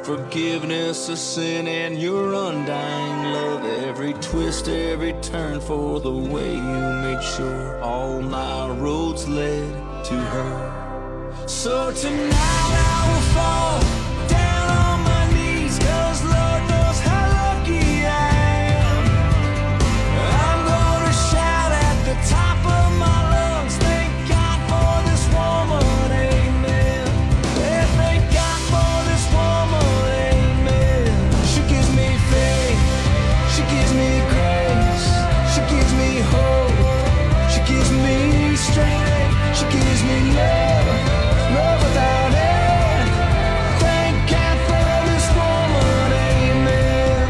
Forgiveness of sin and your undying love. Every twist, every turn for the way you made sure all my roads led to her. So tonight I will fall down on my knees, 'cause Lord knows how lucky I am. I'm gonna shout at the top of my lungs, thank God for this woman, amen. Yeah, thank God for this woman, amen. She gives me faith, she gives me grace, she gives me hope, she gives me strength, she gives me love, love without end. Thank God for this woman, amen.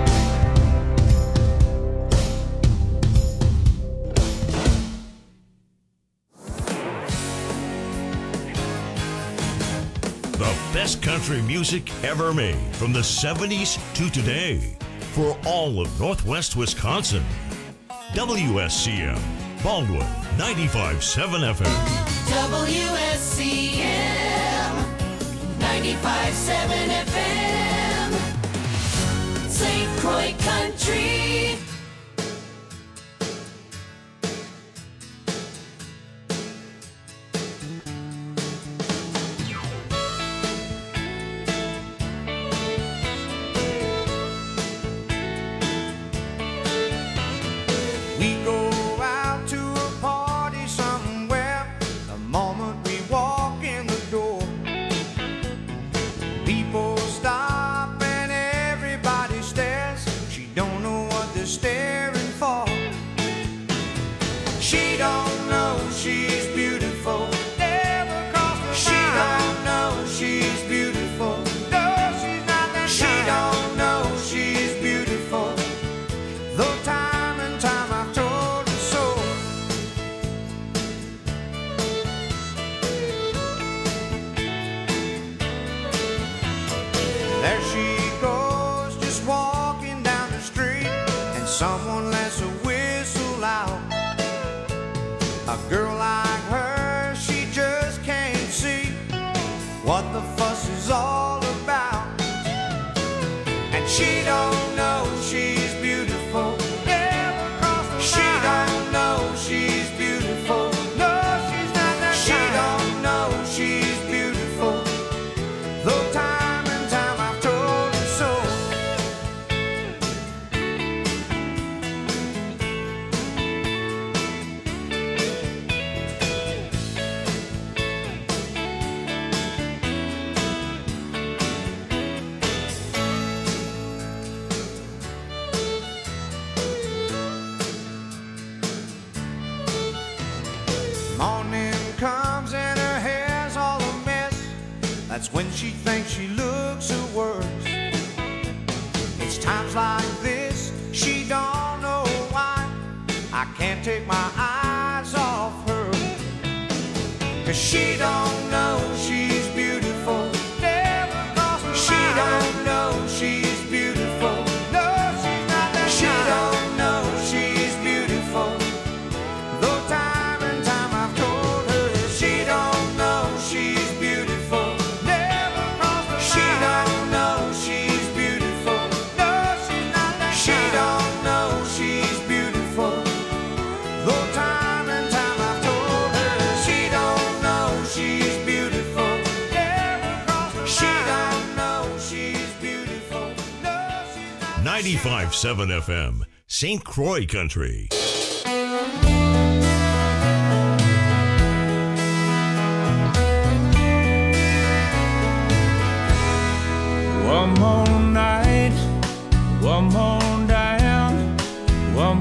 The best country music ever made from the 70s to today for all of Northwest Wisconsin. WSCM, Baldwin, 95.7 FM. WSCM 95.7 FM, St. Croix Country. We go out to a party somewhere. The moment we walk in the door, people stop and everybody stares. She don't know what they're staring for. She don't know she's beautiful. Never crossed her mind. She don't know she's beautiful. No, she's not that kind. She don't know she's beautiful. Though time and time I've told her so. There she goes, just walking down the street, and someone lets a whistle out. A girl like her, she just can't see what the fuss is all about. And she don't know she's beautiful. Never crossed her mind. She don't know she's beautiful. No, she's not that kind. She don't know she's beautiful. Though time and time I've told her so. Morning comes and her hair's all a mess. That's when she thinks she looks her worst. It's times like this she don't know why I can't take my eyes off her. 'Cause she don't know she's beautiful. Never crossed her mind. She don't know she's beautiful. No, she's not that kind. She don't know she's beautiful. Though time and time I've told her she don't know she's beautiful. Never crossed her mind. She don't know she's beautiful. No, she's not that kind. She don't know she's beautiful. Though time and time I've told her she don't know she's beautiful. Never crossed her mind. She don't know she's beautiful. No, she's not. 95.7 FM, St. Croix Country. One more night, one more down, one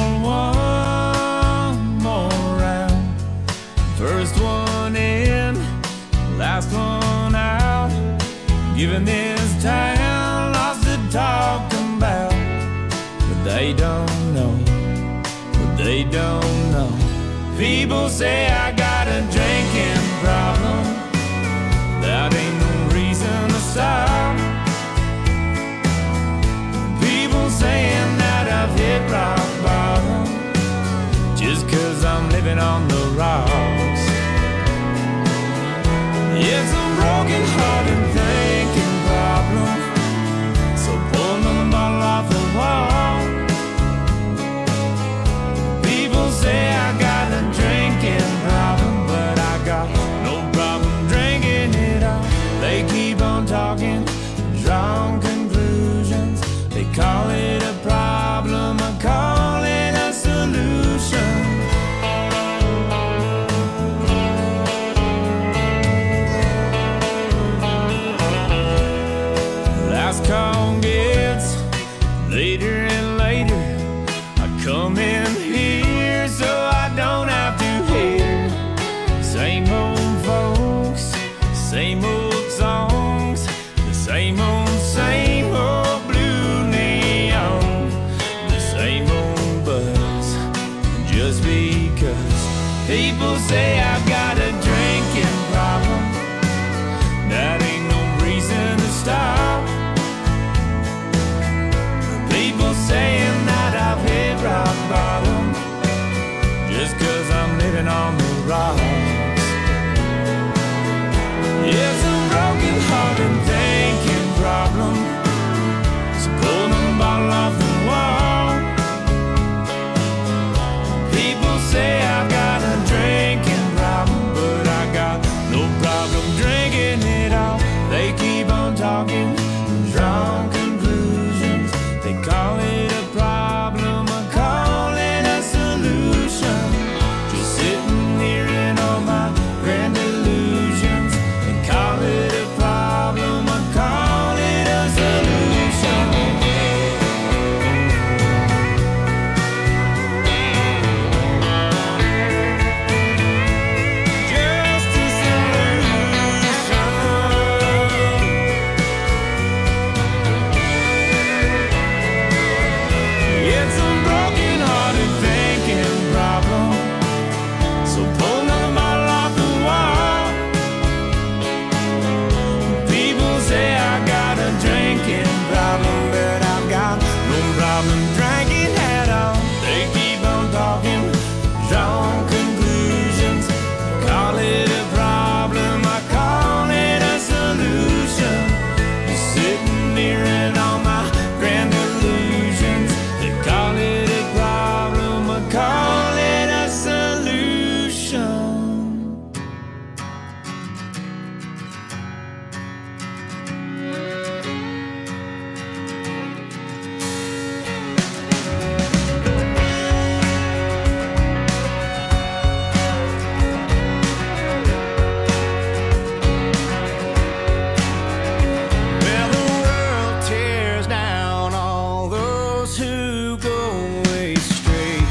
more round. First one in, last one out. Giving this town lots to talk about. But they don't know, but they don't know. People say I got a drinking problem. That ain't no reason to stop. People saying that I've hit rock bottom just 'cause I'm living on the rocks. It's a broken hearted thinking problem. Same old folks, same old songs, the same old blue neon, the same old buzz. Just because people say I've got a drinking problem, that ain't no reason to stop. People saying that I've hit rock bottom, just cause I'm living on the rocks. It's a broken heart and thinking problem, so pull the bottle off the wall. People say I've got a drinking problem, but I got no problem drinking it all. They keep on talking, draw conclusions. They call it a problem, I call it a solution. Just sitting here in all my grand illusions. They call it a problem, I call it a solution. Just a solution. It's a broken-hearted thinking problem, so pull another bottle off the wall. People say I got a drinking problem, but I've got no problem drinking at all. They keep on talking, drawing conclusions. They call it a problem, I call it a solution. Just sitting here in all my grand illusions. They call it a problem, I call it a solution. Well, the world tears down all those who go astray.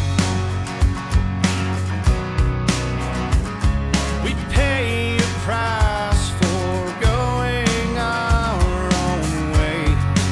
We pay a price for going our own way.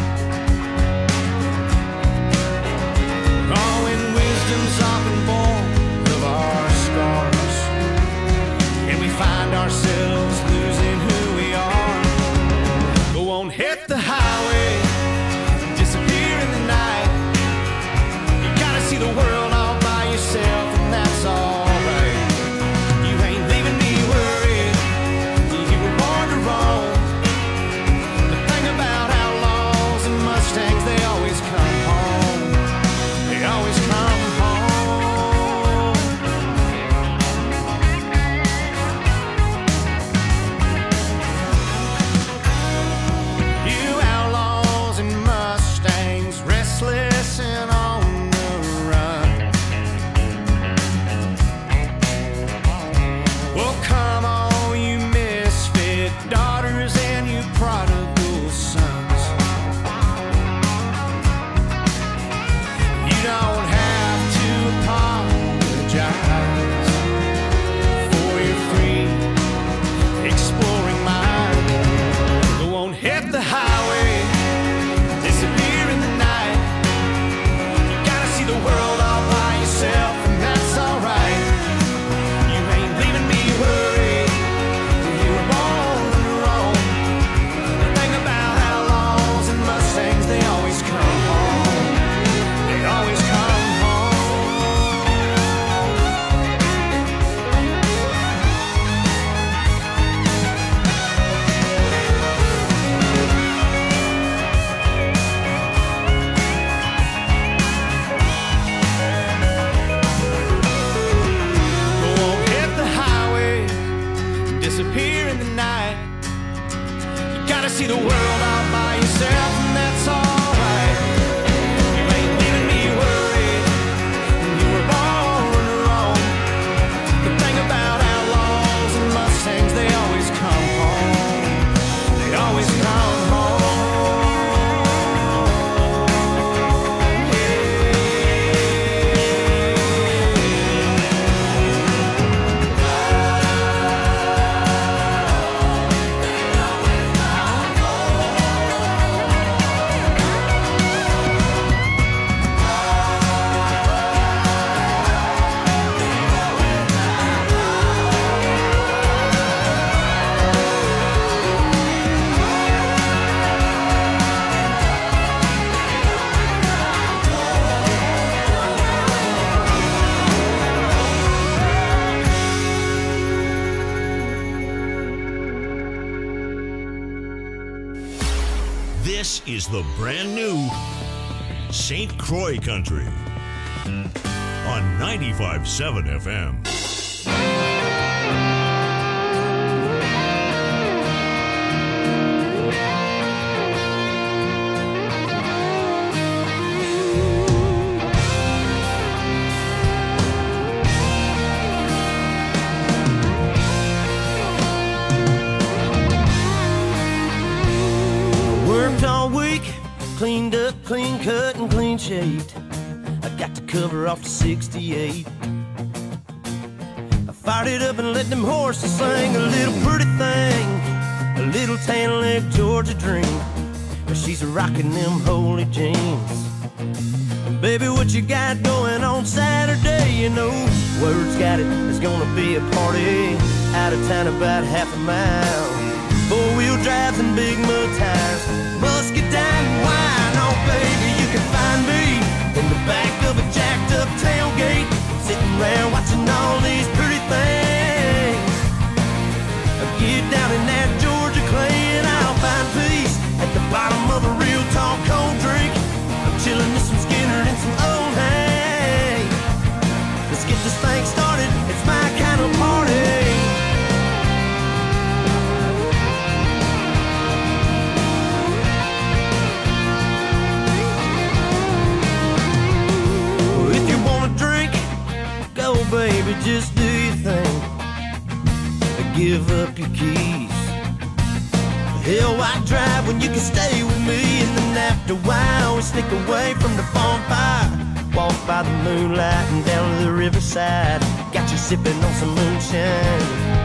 Oh, and wisdom's often born of our scars, and we find ourselves losing who we are. Go on, hit the highway, disappear in the night. You gotta see the world all by yourself, and that's alright. You ain't leaving me worried, you were born to roam. The thing about outlaws and Mustangs, they always come home. They always come home. You outlaws and Mustangs, restless and on the run. Well, come on, you misfit daughters and you prodigal sons. You don't have to apologize for your free exploring mind. Go on, hit the highway, disappear in the night. You gotta see the world all by yourself, and that's alright. You ain't leaving me worried, you were born to roam. The thing about outlaws and Mustangs, they always come home. They always come home. Go on, hit the highway, disappear in the night. You gotta see the world all by yourself, and that's alright. You ain't leaving me worried, you were born to roam. The thing about outlaws and Mustangs, they always come home. They always come home. Yeah. This is the brand new St. Croix Country on 95.7 FM. Cleaned up, clean cut, and clean shaved. I got the cover off the 68. I fired it up and let them horses sing. A little pretty thing, a little tan leg Georgia dream. She's rocking them holy jeans. Baby, what you got going on Saturday? You know, word's got it, there's gonna be a party out of town about half a mile. Four-wheel drives and big mud tires, musket down and wine. Oh, baby, you can find me in the back of a jacked-up tailgate, sitting around watching all these pretty things. Get down in that Georgia clay and I'll find peace at the bottom of a real tall cold drink. I'm chilling with some Skinner and some old hay. Let's get this thing started, it's my kind of party. Baby, just do your thing. Give up your keys. Hell, why drive when you can stay with me? And then after a while, we sneak away from the bonfire. Walk by the moonlight and down to the riverside. Got you sipping on some moonshine.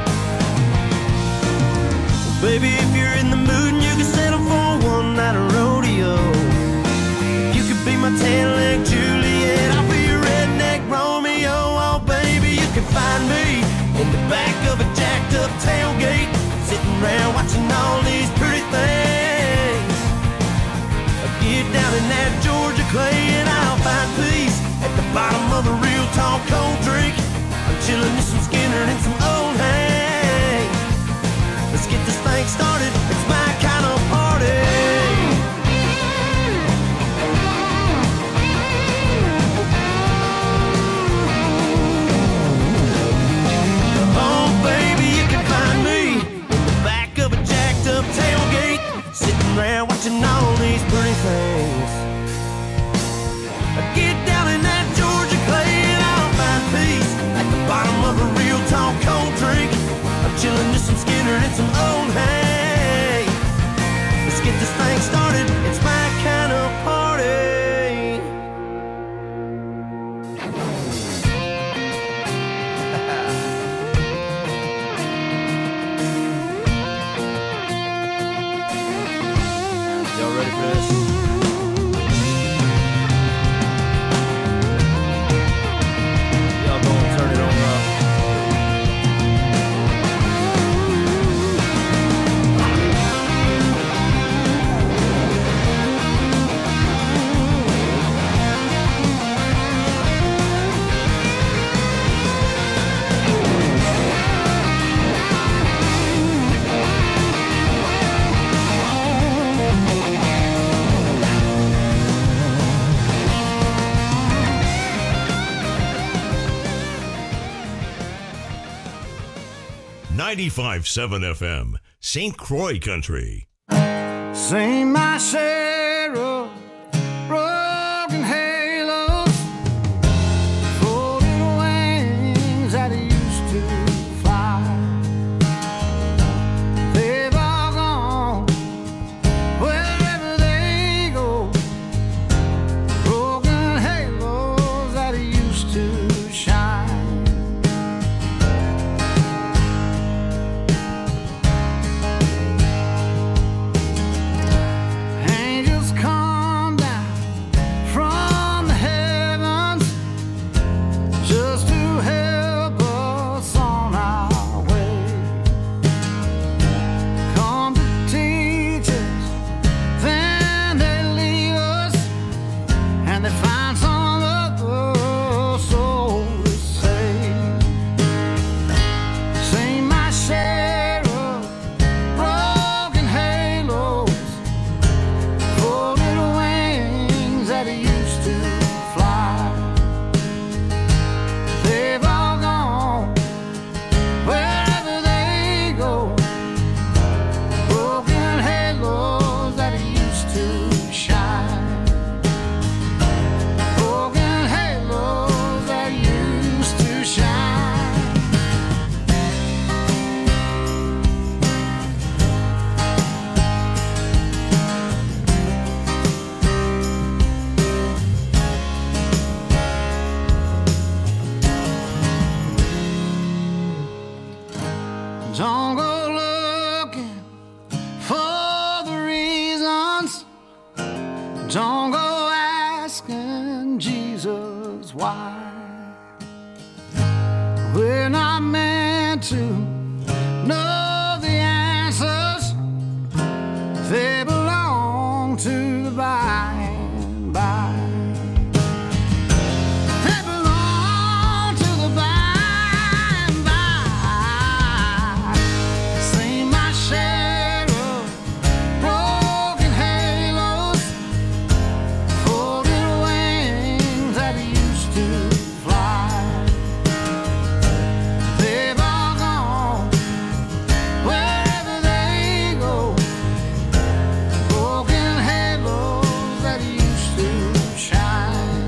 Baby, if you're in the mood and you can settle for one night of rodeo, you could be my tan-leg Juliet, I'll be your redneck Romeo. Oh, baby, you can find me in the back of a jacked-up tailgate, sitting around watching all these pretty things. Get down in that Georgia clay and I'll find peace at the bottom of a real tall cold drink. I'm chilling with some Skinner and some old hay. Let's get this thing started, it's my kind of party. Sitting around watching all these pretty things. Get down in that Georgia clay and I'll find peace at the bottom of a real tall cold drink. I'm chilling with some Skinner and some old hay. Let's get this thing started, it's my kind of party. .7 FM, St. Croix Country. Sing my share of broken halos, folded wings that used to fly. They've all gone wherever they go, broken halos that used to shine. Angels Don't go looking for the reasons. Don't go asking Jesus why. We're not meant to know the answers. They belong to the by and by. They belong to the by and by. See my shadow, broken halos, folded wings that used to fly. They've all gone wherever they go. Broken halos that used to shine.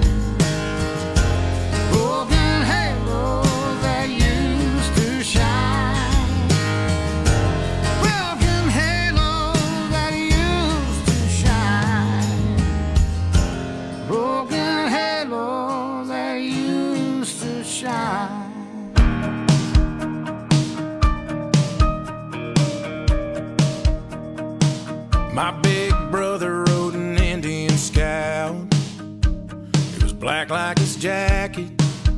Broken halos that used to shine. Broken halos that used to shine. Broken halos that used to shine. My big brother rode an Indian Scout. It was black like his jacket,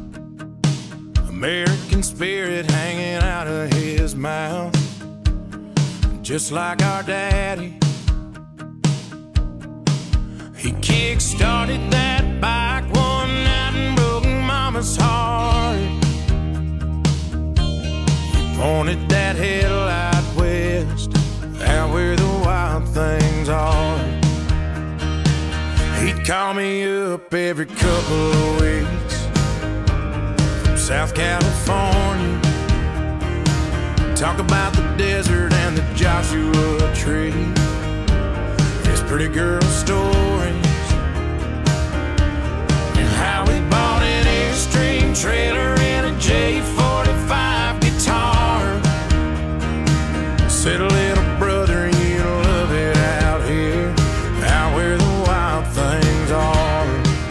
American spirit hanging out of his mouth. Just like our daddy, he kick-started that bike one night and broke Mama's heart. He pointed that headlight west, out where the wild things are. He'd call me up every couple of weeks from South California, talk about the desert and the Joshua tree, his pretty girl stories, and how he bought an Airstream trailer and a J45 guitar. Said, little brother, you love it out here, out where the wild things are.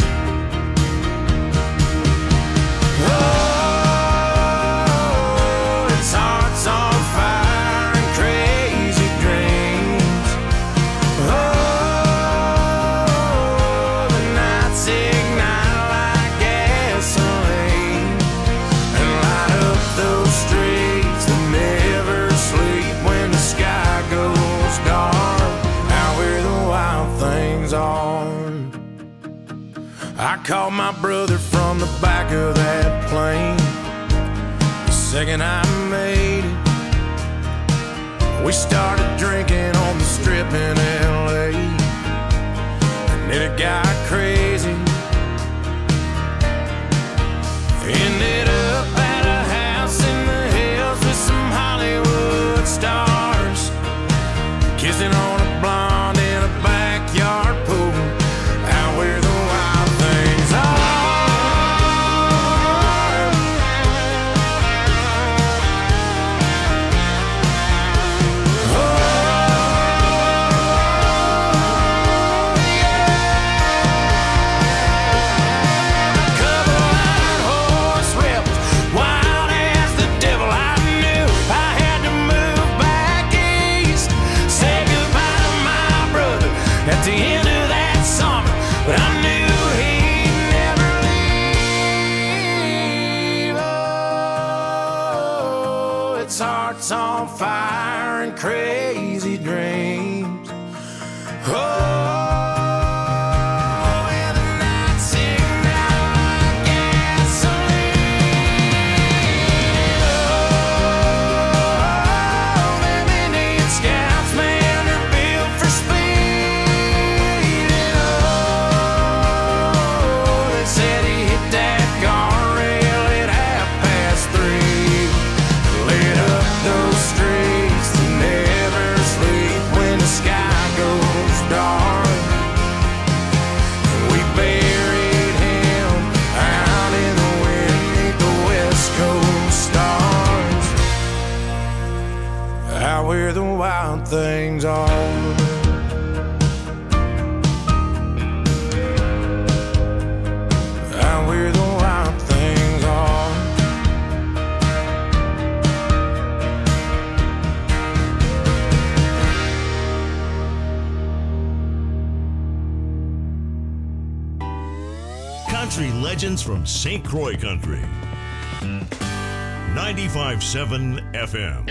Oh, it's hearts on fire and crazy dreams. Oh, the nights ignite like gasoline and light up those streets that never sleep when the sky goes dark, out where the wild things are. I called my brother from the back of that plane the second I made it. We started drinking on the strip in LA, and then it got crazy. Ended up at a house in the hills with some Hollywood stars, kissing on a blonde in a backyard pool, out where the wild things are. Oh, yeah. Couple white horse rebels, wild as the devil. I knew I had to move back east, say goodbye to my brother at the end of that summer, but I knew he'd never leave. Oh, it's hearts on fire and crazy dreams. Oh, and the nights ignite like gasoline. Oh, them Indian Scouts, man, they're built for speed. Oh, they said he hit that guardrail at 3:30, lit up those streets that never sleep when the sky goes dark. We buried him out in the wind beneath the West Coast stars, out where the wild things are. Out where the wild things are. legends from St. Croix Country. 95.7 FM.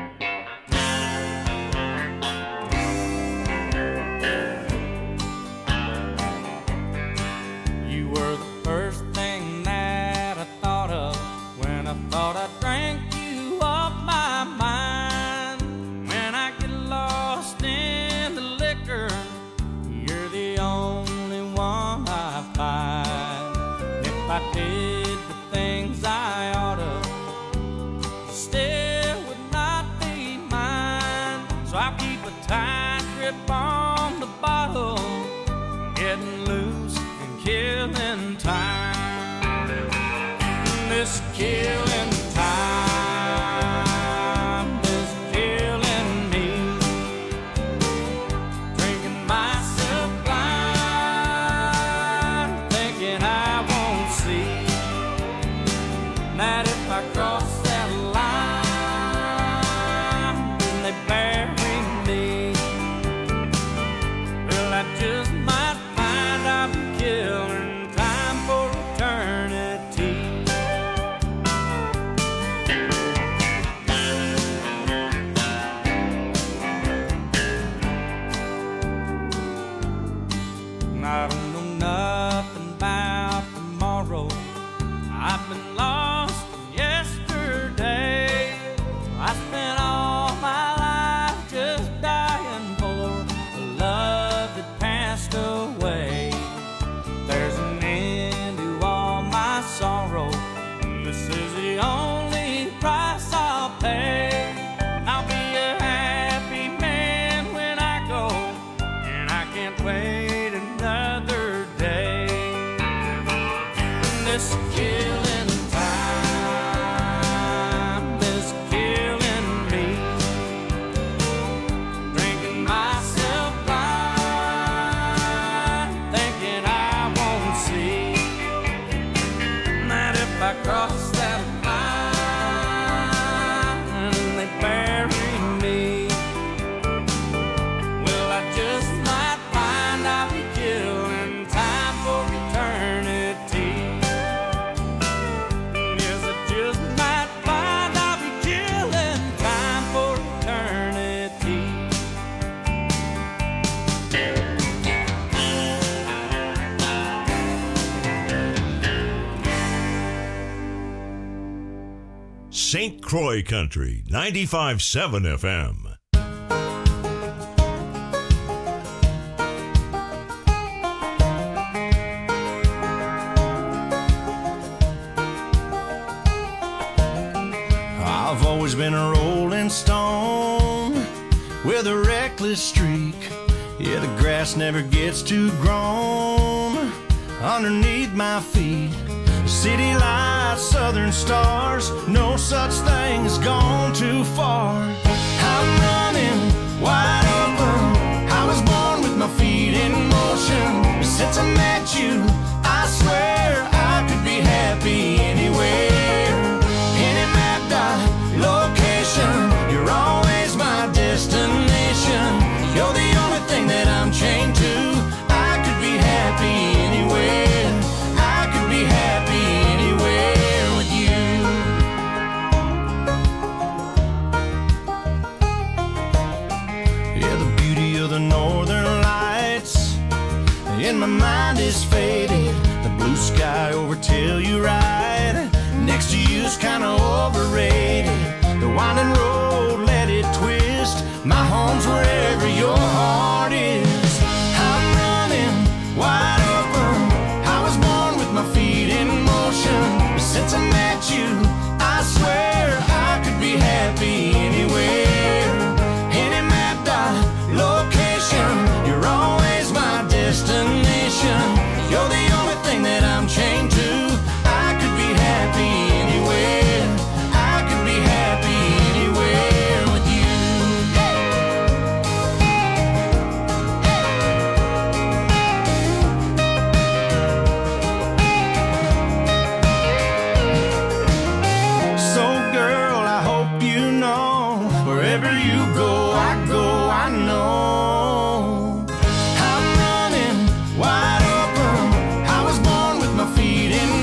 You were the first thing that I thought of when I thought I drank you off my mind. When I get lost in the liquor, you're the only one I find. If I did the things I oughta, still would not be mine. So I keep a tight grip on the bottle, getting loose and killing time. This killing time is killing me. Drinking myself blind, thinking I won't see that if I cross that line, then they bury me. Well, I just might find I'm killing time for eternity. I don't know nothing about tomorrow. I've been lost yesterday. I spent all my life just dying for a love that passed away. There's an end to all my sorrow. This is the only price I'll pay. I'll be a happy man when I go, and I can't wait another day. This killing time is killing me. Drinking myself blind, thinking I won't see that if I cross that line, they bury me. Well, I just might find I'll be killing time for eternity. Yes, I just might find I'll be killing time for eternity. St. Croix Country, 95.7 FM. I've always been a rolling stone with a reckless streak. Yeah, the grass never gets too grown underneath my feet. City lights, southern stars, no such thing as gone too far. I'm running wide open. I was born with my feet in motion. Since I met you, I swear I could be happy anywhere. Any mapped out location, you're always my destination. You're the only thing that I'm chained to. I could be happy anywhere. I could be happy anywhere with you. Yeah, the beauty of the northern lights in my mind is faded. The blue sky over Telluride next to you's kinda overrated. The winding road, let it twist. My home's wherever your heart is. I'm running wide open. I was born with my feet in motion. Since I met you, I swear I could be happy anywhere. Any mapped out location, you're always my destination. You're the only thing that I'm chained to. I could be happy anywhere. I could be happy anywhere with you. So girl, I hope you know, wherever you go, I know. I'm running wide open. I was born with my feet in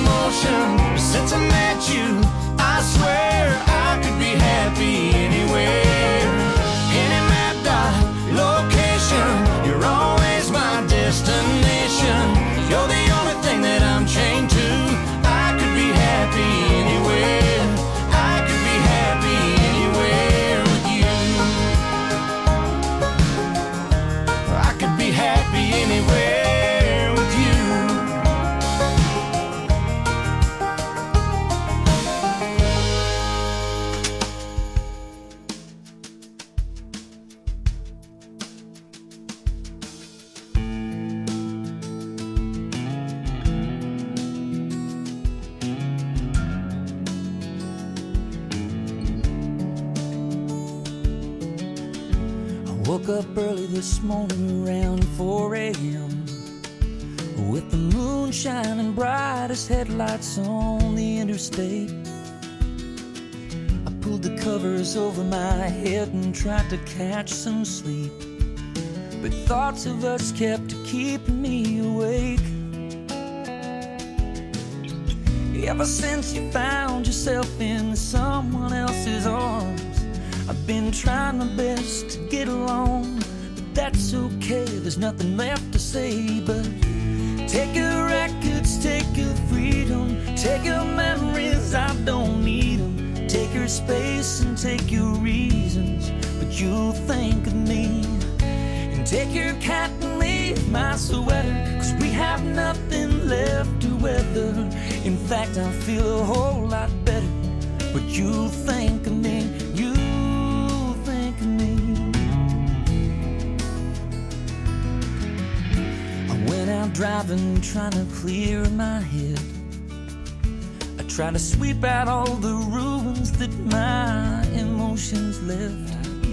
Woke up early this morning around 4 a.m. with the moon shining bright as headlights on the interstate. I pulled the covers over my head and tried to catch some sleep, but thoughts of us kept keeping me awake. Ever since you found yourself in someone else's arms, I've been trying my best to get along, but that's okay, there's nothing left to say but take your records, take your freedom, take your memories, I don't need them. Take your space and take your reasons, but you'll think of me. And take your cat and leave my sweater, 'cause we have nothing left to weather. In fact, I feel a whole lot better, but you'll think of me, you'll think of me. I went out driving, trying to clear my head. I try to sweep out all the ruins that my emotions left.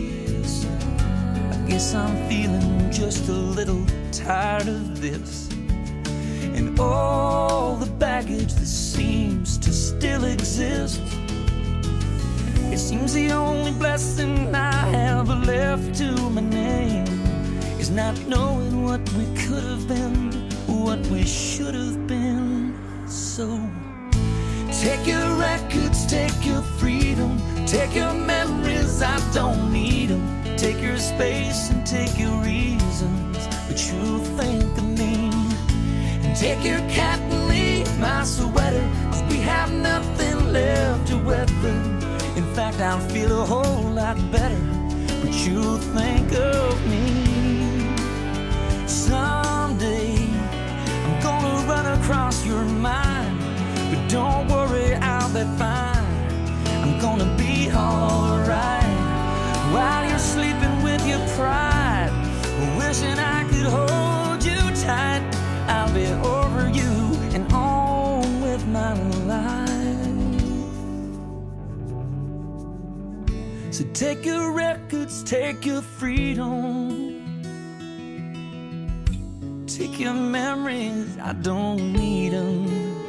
I guess I'm feeling just a little tired of this, and all the baggage that seems to still exist. It seems the only blessing I have left to my name is not knowing what we could have been, what we should have been. So take your records, take your freedom, take your memories, I don't need them. Take your space and take your reasons, but you'll think of me. And take your cat and leave my sweater, 'cause we have nothing left to weather. In fact, I'll feel a whole lot better, but you'll think of me. Someday I'm gonna run across your mind, but don't worry, I'll be fine. I'm gonna be alright while you're sleeping with your pride, wishing I could hold you tight. I'll be over you and on with my life. So take your records, take your freedom, take your memories, I don't need them.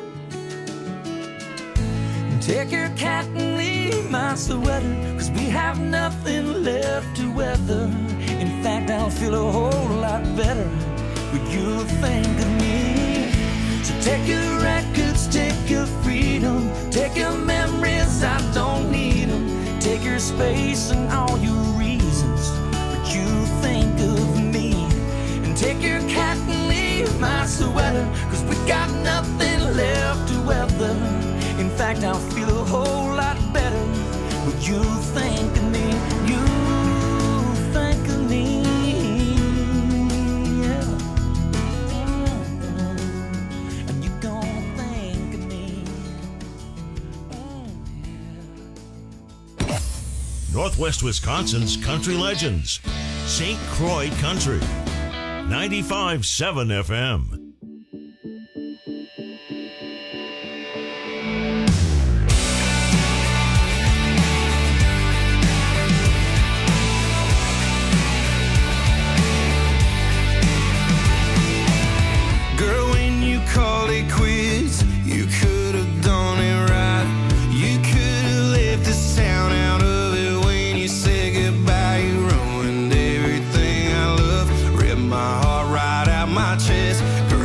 Take your cat and leave my sweater, 'cause we have nothing left to weather. In fact, I'll feel a whole lot better, but you'll think of me. So take your records, take your freedom, take your memories, I don't need them. Take your space and all your reasons, but you'll think of me. And take your cat and leave my sweater, 'cause we got nothing left to weather. In fact, I'll feel a whole lot better, but you think of me, you think of me, yeah. And you gonna think of me, yeah. Northwest Wisconsin's country legends. St. Croix Country. 95.7 FM. My heart right out my chest. Girl,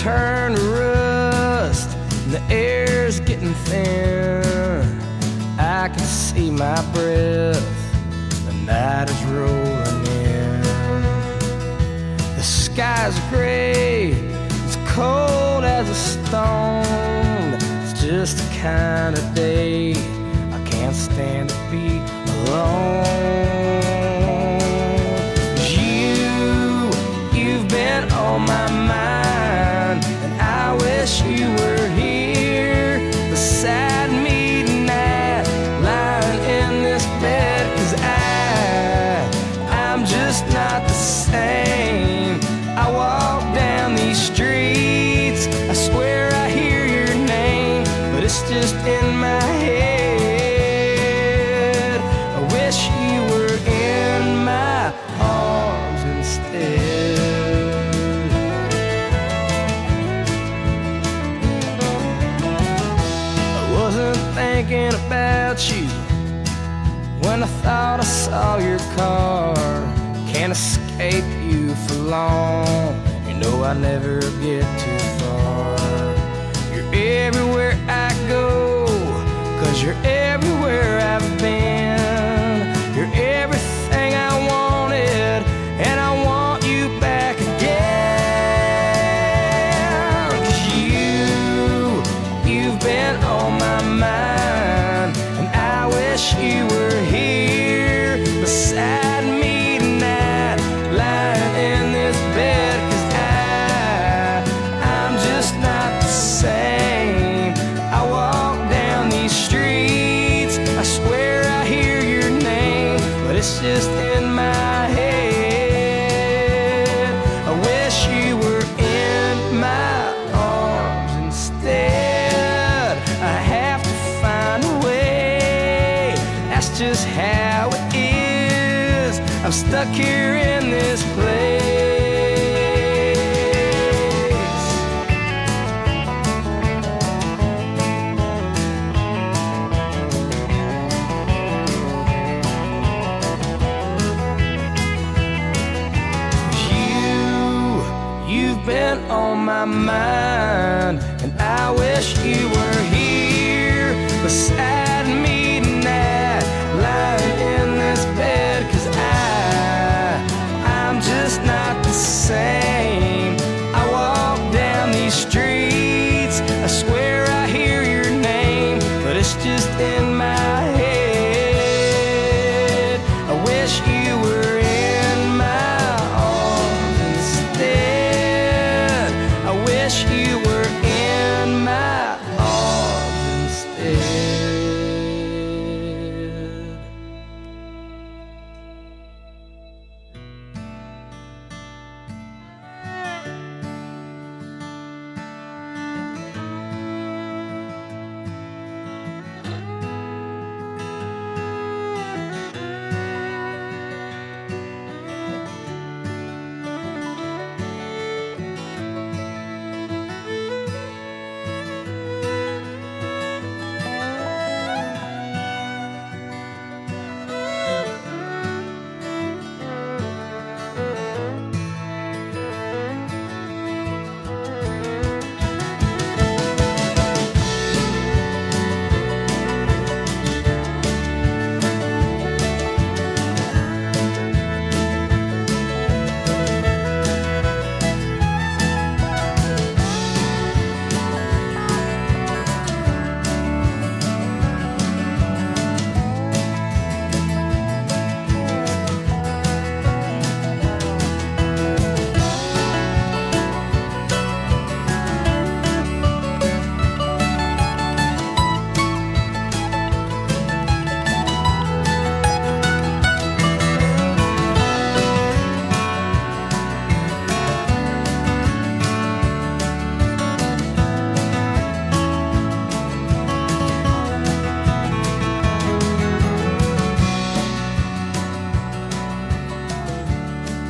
turn to rust, and the air's getting thin. I can see my breath, the night is rolling in. The sky's gray, it's cold as a stone. It's just the kind of day I can't stand to be alone. 'Cause you've been on my mind, and I wish you were here beside me tonight, lying in this bed. 'Cause I'm just not the same. I walk down these streets, I swear I hear your name, but it's just in my head. I wish you were in my arms instead. I wasn't thinking about you when I thought I saw your car. Can't escape you for long, you know I never get too far. You're everywhere I go, 'cause you're everywhere I've been. You're everything I wanted, and I want you back again. 'Cause you've been on my mind, and I wish you were here beside me tonight, lying in this bed. 'Cause I'm just not the same. I walk down these streets, I swear I hear your name, but it's just in my head. I wish you were in my arms instead. I have to find a way, that's just how it is. I'm stuck here in this place. You've been on my mind, and I wish you were here beside me tonight, lying in this bed. 'Cause I'm just not the same. I walk down these streets, I swear I hear your name, but it's just in my head. I wish you were in my arms instead. I wish you were in my arms instead.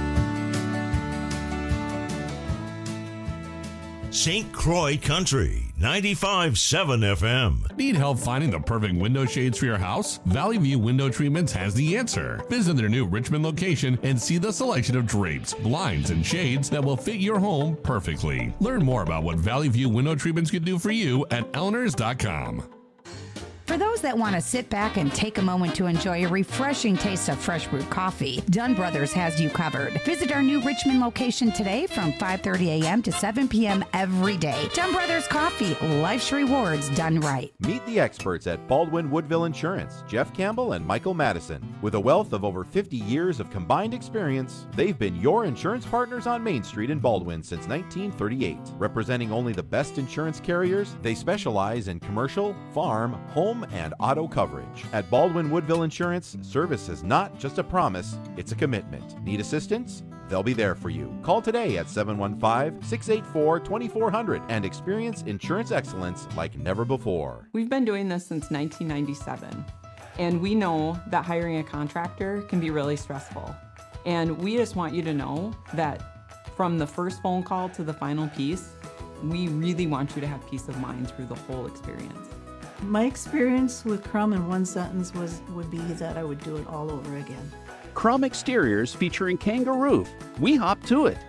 St. Croix Country, 95.7 FM. Need help finding the perfect window shades for your house? Valley View Window Treatments has the answer. Visit their new Richmond location and see the selection of drapes, blinds, and shades that will fit your home perfectly. Learn more about what Valley View Window Treatments can do for you at Elinors.com. For those that want to sit back and take a moment to enjoy a refreshing taste of fresh brewed coffee, Dunn Brothers has you covered. Visit our new Richmond location today from 5:30 a.m. to 7 p.m. every day. Dunn Brothers Coffee, life's rewards done right. Meet the experts at Baldwin Woodville Insurance, Jeff Campbell and Michael Madison. With a wealth of over 50 years of combined experience, they've been your insurance partners on Main Street in Baldwin since 1938. Representing only the best insurance carriers, they specialize in commercial, farm, home, and auto coverage. At Baldwin Woodville Insurance, service is not just a promise, it's a commitment. Need assistance? They'll be there for you. Call today at 715-684-2400 and experience insurance excellence like never before. We've been doing this since 1997, and we know that hiring a contractor can be really stressful. And we just want you to know that from the first phone call to the final piece, we really want you to have peace of mind through the whole experience. My experience with Crum in one sentence would be that I would do it all over again. Crum Exteriors featuring Kangaroo. We hop to it.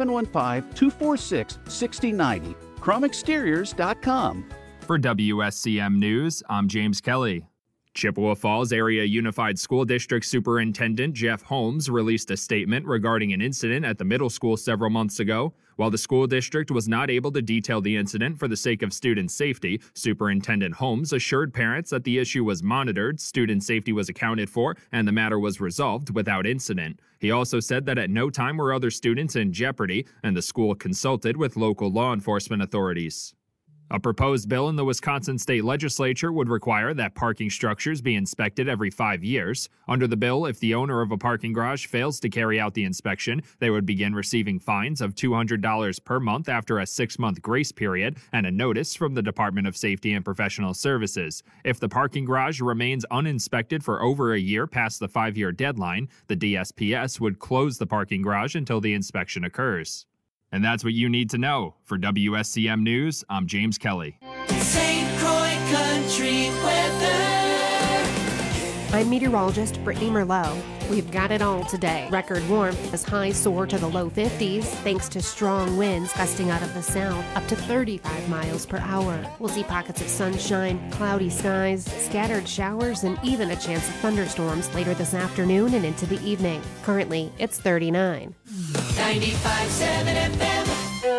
715-246-6090. CrumExteriors.com. For WSCM News, I'm James Kelly. Chippewa Falls Area Unified School District Superintendent Jeff Holmes released a statement regarding an incident at the middle school several months ago. While the school district was not able to detail the incident for the sake of student safety, Superintendent Holmes assured parents that the issue was monitored, student safety was accounted for, and the matter was resolved without incident. He also said that at no time were other students in jeopardy, and the school consulted with local law enforcement authorities. A proposed bill in the Wisconsin State Legislature would require that parking structures be inspected every 5 years. Under the bill, if the owner of a parking garage fails to carry out the inspection, they would begin receiving fines of $200 per month after a 6-month grace period and a notice from the Department of Safety and Professional Services. If the parking garage remains uninspected for over a year past the 5-year deadline, the DSPS would close the parking garage until the inspection occurs. And that's what you need to know. For WSCM News, I'm James Kelly. St. Croix Country Weather. I'm meteorologist Brittany Merlot. We've got it all today. Record warmth as highs soar to the low 50s thanks to strong winds gusting out of the south up to 35 miles per hour. We'll see pockets of sunshine, cloudy skies, scattered showers, and even a chance of thunderstorms later this afternoon and into the evening. Currently, it's 39. 95.7 FM.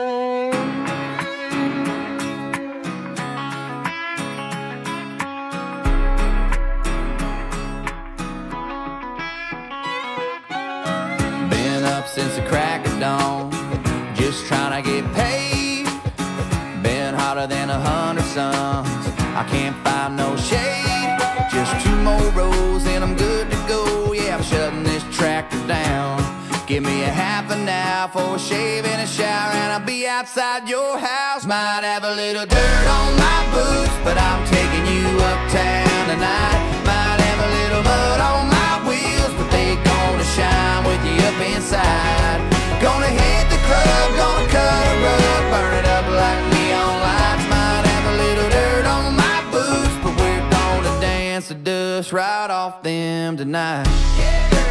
Been up since the crack of dawn, just trying to get paid. Been hotter than 100 suns, I can't find no shade. Just 2 more rows and I'm good to go. Yeah, I'm shutting this tractor down. Give me a half an hour for a shave and a shower, and I'll be outside your house. Might have a little dirt on my boots, but I'm taking you uptown tonight. Might have a little mud on my wheels, but they gonna shine with you up inside. Gonna hit the club, gonna cut a rug, burn it up like neon lights. Might have a little dirt on my boots, but we're gonna dance the dust right off them tonight. Yeah, girl.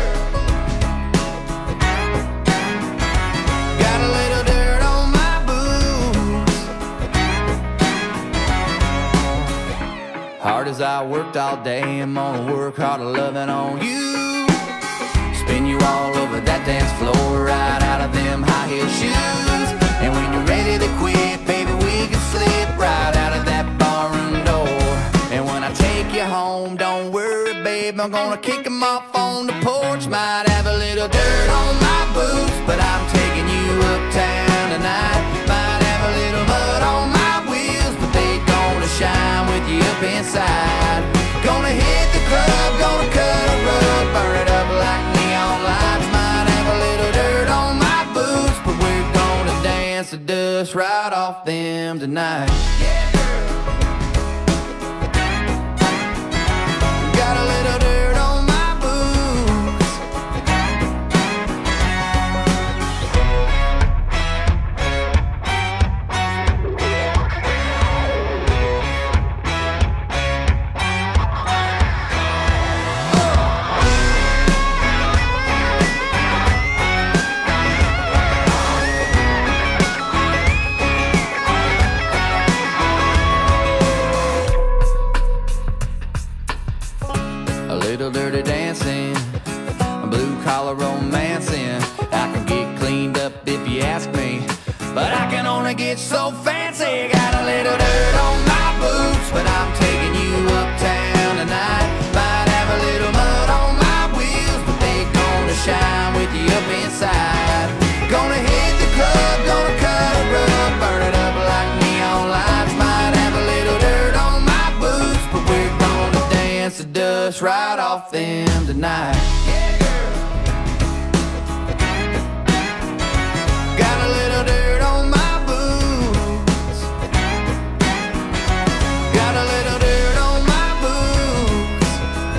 Hard as I worked all day, I'm gonna work harder loving on you. Spin you all over that dance floor, right out of them high heel shoes. And when you're ready to quit, baby, we can slip right out of that barroom door. And when I take you home, don't worry, babe, I'm gonna kick them off on the porch. Might have a little dirt on my boots, but I'm taking you uptown tonight. Might have a little mud on my wheels, but they gonna shine with you up inside. Gonna hit the club, gonna cut a rug, burn it up like neon lights. Might have a little dirt on my boots, but we're gonna dance the dust right off them tonight. Yeah, girl. Got a little dirt on my boots. call it romancing. I can get cleaned up if you ask me, but I can only get so fancy. Got a little dirt on my boots, but I'm taking you uptown tonight. Might have a little mud on my wheels, but they gonna shine with you up inside. Gonna hit the club, gonna cut a rug, burn it up like neon lights. Might have a little dirt on my boots, but we're gonna dance the dust right off them tonight. Yeah, girl. Got a little dirt on my boots. Got a little dirt on my boots.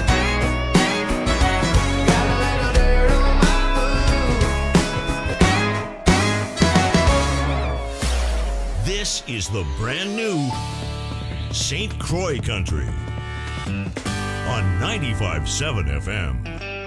Got a little dirt on my boots. This is the brand new St. Croix Country on 95.7 FM.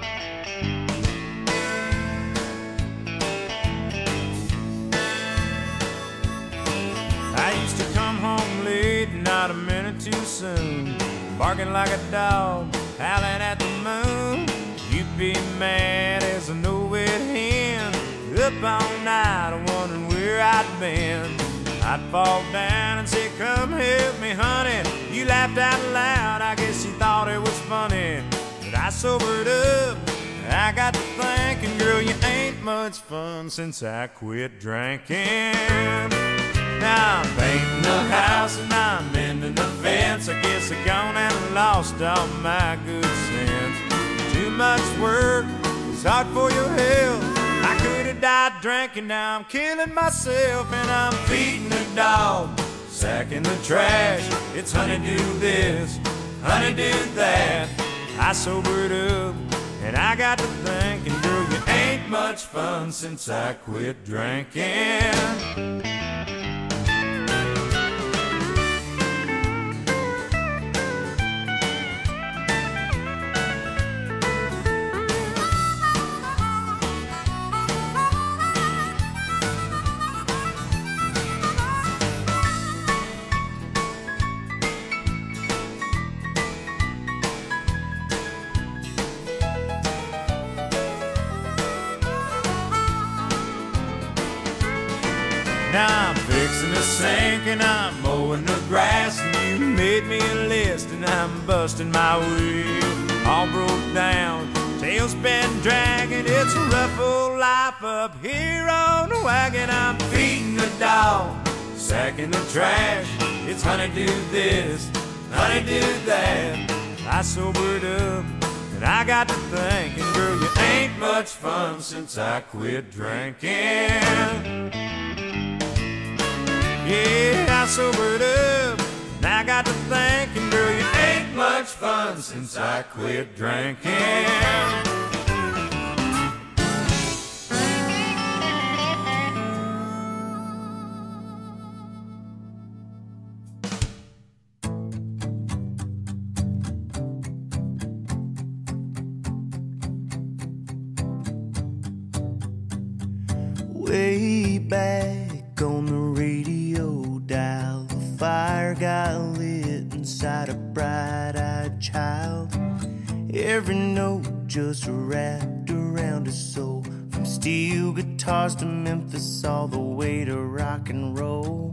I used to come home late, not a minute too soon, barking like a dog, howling at the moon. You'd be mad as a no-wit hen, up all night wondering where I'd been. I'd fall down and say, come help me, honey. You laughed out loud, I guess you thought it was funny. But I sobered up, I got to thinking, girl, you ain't much fun since I quit drinking. Now I'm painting the house and I'm mending the fence. I guess I gone and lost all my good sense. Too much work, it's hard for your health. I could have died drinking, now I'm killing myself. And I'm feeding the dog, sacking the trash. It's honey do this, honey do that. I sobered up and I got to thinking, girl, you ain't much fun since I quit drinking. Now I'm fixing the sink and I'm mowing the grass, and you made me a list and I'm busting my wheel. All broke down, tail's been dragging. It's a rough old life up here on the wagon. I'm feeding the dog, sacking the trash. It's honey do this, honey do that. I sobered up and I got to thinking, girl, you ain't much fun since I quit drinking. Yeah, I sobered up, and I got to thinking, girl, you ain't much fun since I quit drinking. Way back on the radio dial, the fire got lit inside a bright-eyed child. Every note just wrapped around his soul, from steel guitars to Memphis, all the way to rock and roll.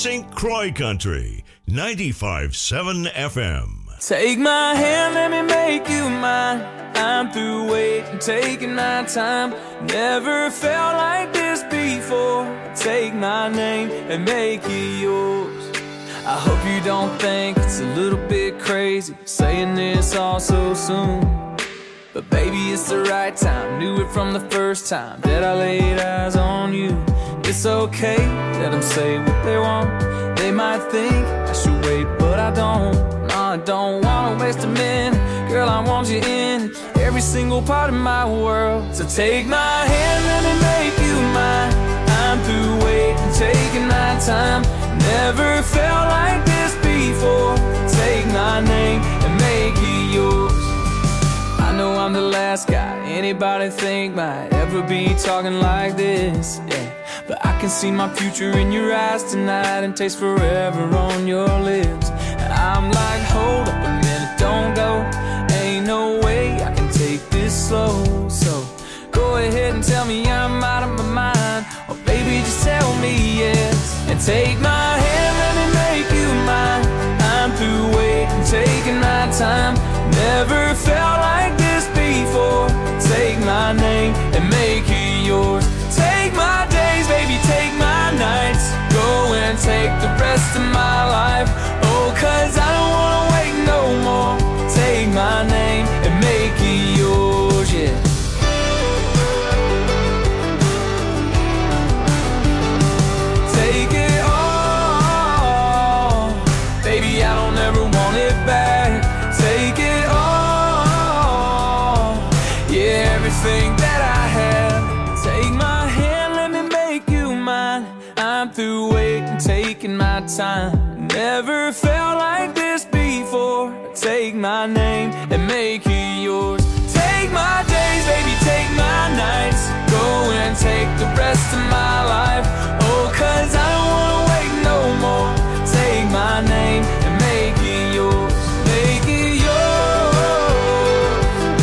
St. Croix Country, 95.7 FM. Take my hand, let me make you mine. I'm through waiting, taking my time. Never felt like this before. Take my name and make it yours. I hope you don't think it's a little bit crazy saying this all so soon. But baby, it's the right time. Knew it from the first time that I laid eyes on you. It's okay, let them say what they want. They might think I should wait, but I don't. No, I don't wanna waste a minute. Girl, I want you in every single part of my world. So take my hand, let me make you mine. I'm through waiting, taking my time. Never felt like this before. Take my name and make it yours. I know I'm the last guy anybody think might ever be talking like this, yeah. But I can see my future in your eyes tonight and taste forever on your lips. And I'm like, hold up a minute, don't go. Ain't no way I can take this slow. So go ahead and tell me I'm out of my mind, or baby, just tell me yes. And take my hand, let me make you mine. I'm through waiting, taking my time. Never felt like this before. Take my name and make it yours. Take my days, baby, take my nights. Go and take the rest of my life. Oh, 'cause I don't wanna wait no more. Take my name and make it yours, yeah. Take it all, baby, I don't ever want it back. Take it all, yeah, everything that I have. Take my hand, let me make you mine. I'm through waiting, taking my time. Never felt like this before. Take my name and make it yours. Take my days, baby, take my nights. Go and take the rest of my life. Oh, 'cause I don't wanna wait no more. Take my name and make it yours. Make it yours.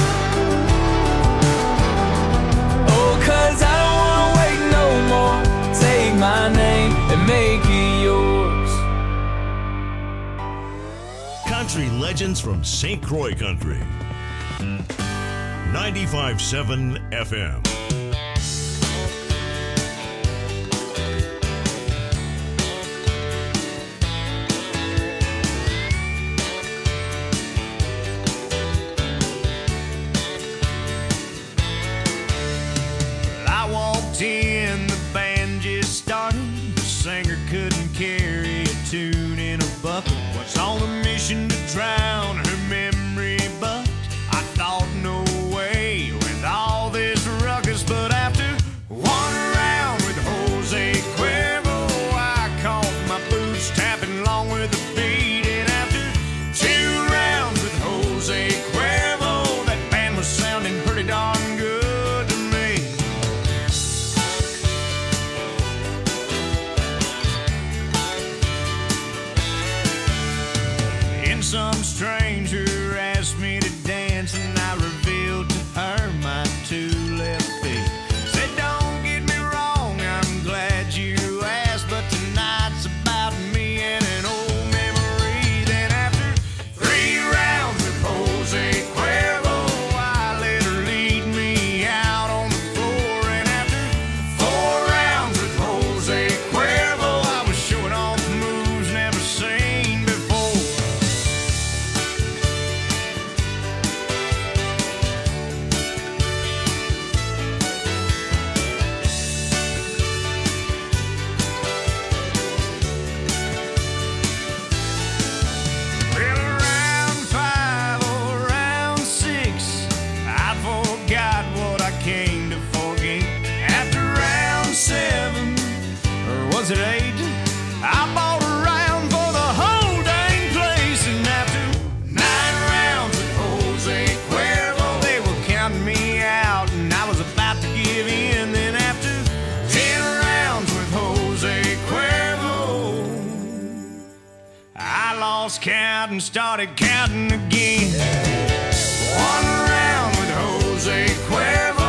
Oh, 'cause I don't wanna wait no more. Take my name and make it yours. Country legends from St. Croix Country, 95.7 FM. I walked in, the band just started. The singer couldn't carry a tune in a bucket. Was on a mission to drown her memory, but I thought no way with all this ruckus. But after one round with Jose Cuervo, I caught my boots tapping along with the beat. And after 2 rounds with Jose Cuervo, that band was sounding pretty darn good to me. And some stranger asked me to dance, and I revealed to her my 2 left feet. Said, don't get me wrong, I'm glad you asked, but tonight's about me and an old memory. Then after 3 rounds with Jose Cuervo, I let her lead me out on the floor. And after 4 rounds with Jose Cuervo, I was showing off moves never seen before. Well, round 5 or round 6, I forgot what I came to forget. After round 7, or was it 8, I bought a round for the whole dang place. And after 9 rounds with Jose Cuervo, they were counting me out, and I was about to give in. Then after 10 rounds with Jose Cuervo, I lost count and started counting again. 1 round with Jose Cuervo,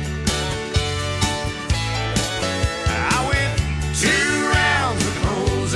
I went 2 rounds with Jose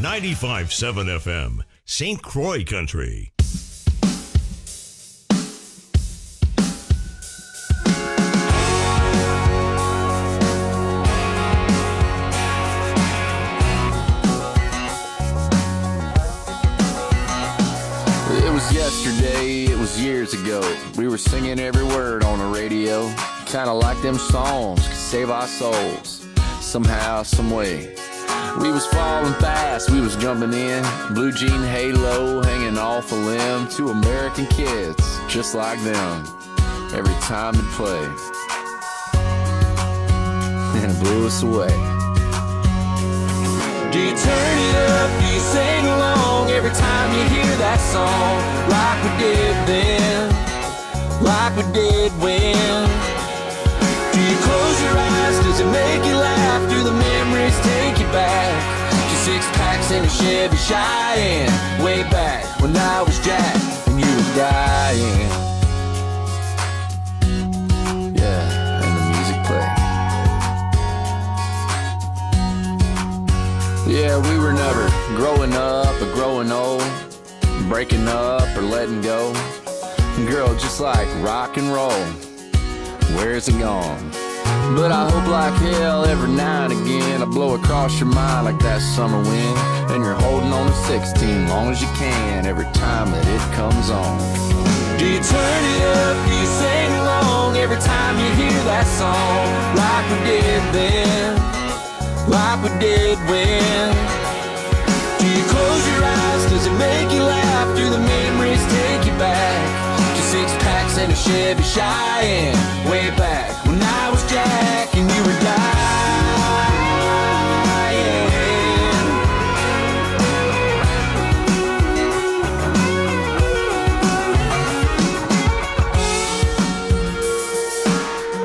95.7 FM, St. Croix Country. It was yesterday, it was years ago. We were singing every word on the radio. Kinda like them songs could save our souls, somehow, some way. We was falling fast, we was jumping in. Blue jean halo hanging off a limb. Two American kids, just like them, every time it played. And it blew us away. Do you turn it up, do you sing along every time you hear that song? Like we did then, like we did when. Do you close your eyes, does it make you laugh? Do the memories take you back to 6 packs in a Chevy Cheyenne? Way back when I was Jack and you were dying. Yeah, and the music played. Yeah, we were never growing up or growing old, breaking up or letting go. Girl, just like rock and roll, where's it gone? But I hope like hell every now and again I blow across your mind like that summer wind, and you're holding on to 16 long as you can every time that it comes on. Do you turn it up, do you sing along every time you hear that song? Like we did then, like we did when. Do you close your eyes, does it make you laugh? Do the memories take you back to 6 packs and a Chevy Cheyenne? Way back